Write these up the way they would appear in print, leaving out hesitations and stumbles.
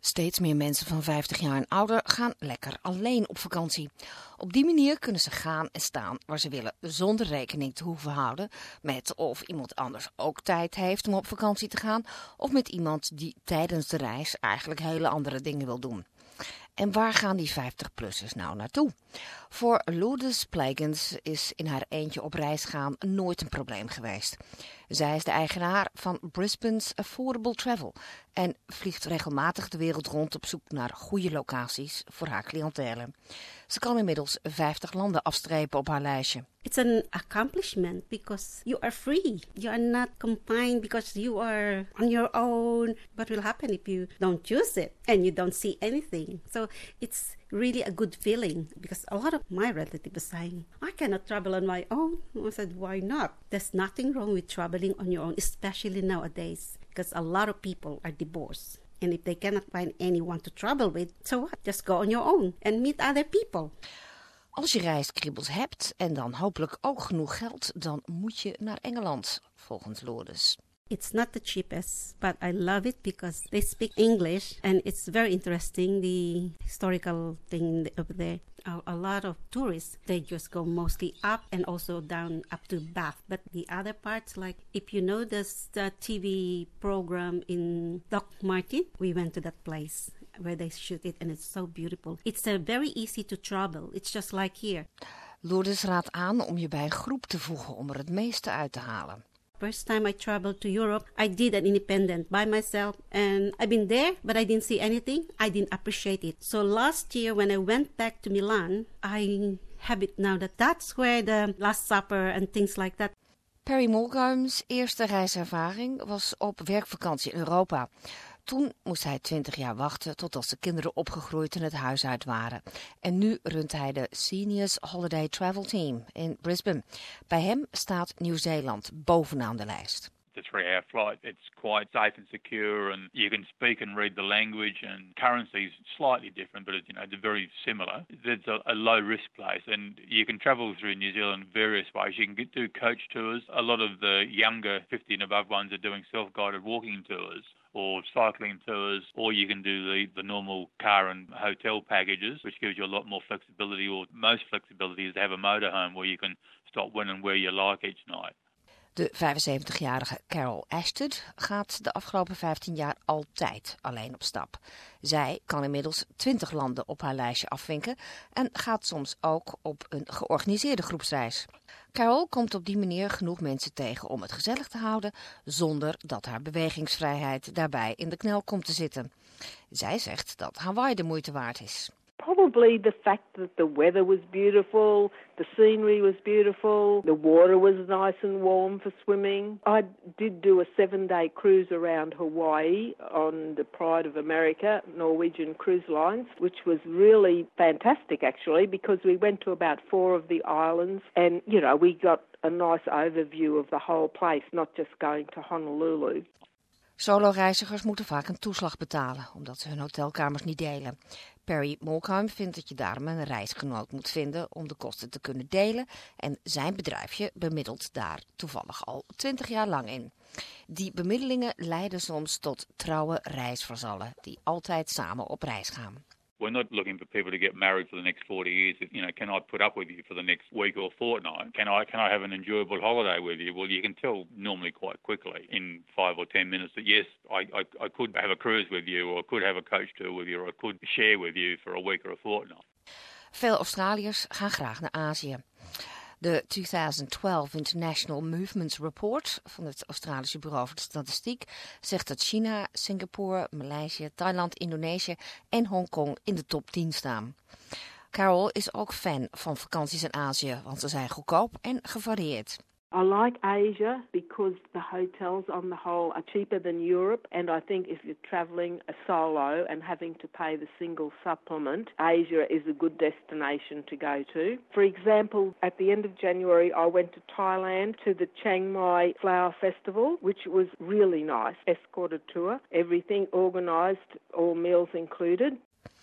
Steeds meer mensen van 50 jaar en ouder gaan lekker alleen op vakantie. Op die manier kunnen ze gaan en staan waar ze willen, zonder rekening te hoeven houden met of iemand anders ook tijd heeft om op vakantie te gaan, of met iemand die tijdens de reis eigenlijk hele andere dingen wil doen. En waar gaan die 50-plussers nou naartoe? Voor Lourdes Plegens is in haar eentje op reis gaan nooit een probleem geweest. Zij is de eigenaar van Brisbane's Affordable Travel en vliegt regelmatig de wereld rond op zoek naar goede locaties voor haar cliëntele. Ze kan inmiddels 50 landen afstrepen op haar lijstje. It's an accomplishment because you are free. You are not confined because you are on your own. What will happen if you don't use it and you don't see anything? So it's really a good feeling because a lot of my relatives are saying, I cannot travel on my own. I said, why not? There's nothing wrong with traveling on your own, especially nowadays because a lot of people are divorced. And if they cannot find anyone to travel with, so what? Just go on your own and meet other people. Als je reiskriebels hebt en dan hopelijk ook genoeg geld, dan moet je naar Engeland, volgens Lourdes. It's not the cheapest, but I love it because they speak English and it's very interesting, the historical thing over there. A lot of tourists, they just go mostly up and also down up to Bath. But the other parts, like if you know this TV program in Doc Martin, we went to that place where they shoot it and it's so beautiful. It's very easy to travel. It's just like here. Lourdes raadt aan om je bij een groep te voegen om er het meeste uit te halen. First time I traveled to Europe, I did an independent by myself and I've been there, but I didn't see anything. I didn't appreciate it. So last year when I went back to Milan, I have it now that's where the Last Supper and things like that. Perry Mulgrews' eerste reiservaring was op werkvakantie in Europa. Toen moest hij 20 jaar wachten tot als de kinderen opgegroeid en het huis uit waren. En nu runt hij de Seniors Holiday Travel Team in Brisbane. Bij hem staat Nieuw-Zeeland bovenaan de lijst. It's a 3-hour flight. It's quite safe and secure, and you can speak and read the language. And currency is slightly different, but they're very similar. It's a low-risk place, and you can travel through New Zealand various ways. You can do coach tours. A lot of the younger 50 and above ones are doing self-guided walking tours or cycling tours, or you can do the normal car and hotel packages, which gives you a lot more flexibility, or most flexibility is to have a motorhome where you can stop when and where you like each night. De 75-jarige Carol Ashton gaat de afgelopen 15 jaar altijd alleen op stap. Zij kan inmiddels 20 landen op haar lijstje afvinken en gaat soms ook op een georganiseerde groepsreis. Carol komt op die manier genoeg mensen tegen om het gezellig te houden, zonder dat haar bewegingsvrijheid daarbij in de knel komt te zitten. Zij zegt dat Hawaii de moeite waard is. Probably the fact that the weather was beautiful, the scenery was beautiful, the water was nice and warm for swimming. I did do a 7-day cruise around Hawaii on the Pride of America, Norwegian Cruise Lines, which was really fantastic actually because we went to about 4 of the islands and, we got a nice overview of the whole place, not just going to Honolulu. Solo-reizigers moeten vaak een toeslag betalen, omdat ze hun hotelkamers niet delen. Perry Mulgrews vindt dat je daarom een reisgenoot moet vinden om de kosten te kunnen delen en zijn bedrijfje bemiddelt daar toevallig al 20 jaar lang in. Die bemiddelingen leiden soms tot trouwe reisvazallen die altijd samen op reis gaan. We're not looking for people to get married for the next 40 years. Can I put up with you for the next week or fortnight? Can I have an enjoyable holiday with you? Well, you can tell normally quite quickly in 5 or 10 minutes that yes, I could have a cruise with you, or I could have a coach tour with you, or I could share with you for a week or a fortnight. Veel Australiërs gaan graag naar Azië. De 2012 International Movements Report van het Australische Bureau voor de Statistiek zegt dat China, Singapore, Maleisië, Thailand, Indonesië en Hongkong in de top 10 staan. Carol is ook fan van vakanties in Azië, want ze zijn goedkoop en gevarieerd. I like Asia because the hotels on the whole are cheaper than Europe, and I think if you're travelling a solo and having to pay the single supplement, Asia is a good destination to go to. For example, at the end of January I went to Thailand to the Chiang Mai Flower Festival, which was really nice. Escorted tour, everything organised, all meals included.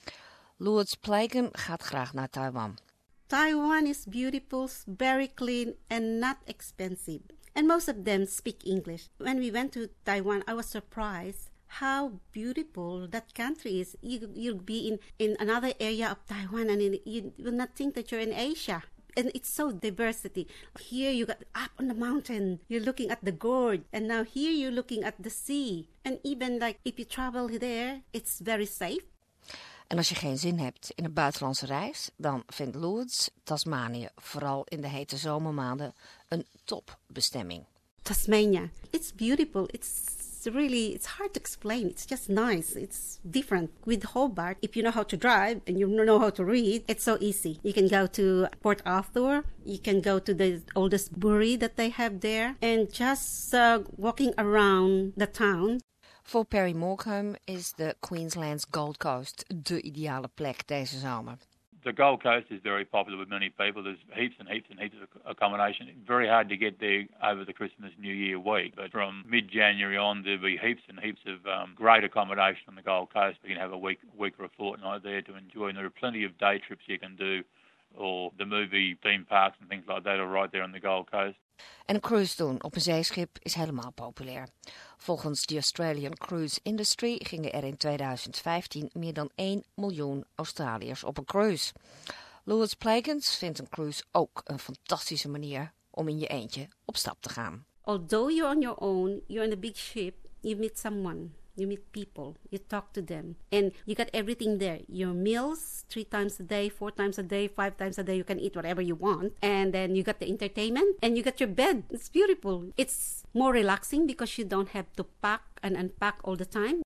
Lourdes Plegens gaat graag naar Taiwan. Taiwan is beautiful, very clean, and not expensive. And most of them speak English. When we went to Taiwan, I was surprised how beautiful that country is. You'll be in another area of Taiwan, and you will not think that you're in Asia. And it's so diversity. Here you got up on the mountain, you're looking at the gorge, and now here you're looking at the sea. And even like if you travel there, it's very safe. En als je geen zin hebt in een buitenlandse reis, dan vindt Lourdes Tasmanië vooral in de hete zomermaanden een topbestemming. Tasmania, it's beautiful. It's hard to explain. It's just nice. It's different. With Hobart, if you know how to drive and you know how to read, it's so easy. You can go to Port Arthur. You can go to the oldest brewery that they have there. And just walking around the town. Voor Perry Morecambe is de Queensland's Gold Coast de ideale plek deze zomer. The Gold Coast is very popular with many people. There's heaps and heaps and heaps of accommodation. Very hard to get there over the Christmas New Year week. But from mid-January on, there'll be heaps and heaps of great accommodation on the Gold Coast. You can have a week or a fortnight there to enjoy. And there are plenty of day trips you can do, or the movie theme parks and things like that are right there on the Gold Coast. En een cruise doen op een zeeschip is helemaal populair. Volgens de Australian Cruise Industry gingen er in 2015 meer dan 1 miljoen Australiërs op een cruise. Lourdes Plakens vindt een cruise ook een fantastische manier om in je eentje op stap te gaan. Although you're on your own, you're in a big ship, you meet someone. You meet people, you talk to them, and you got everything there. Your meals, 3 times a day, 4 times a day, 5 times a day, you can eat whatever you want. And then you got the entertainment, and you got your bed. It's beautiful. It's more relaxing because you don't have to pack and unpack all the time.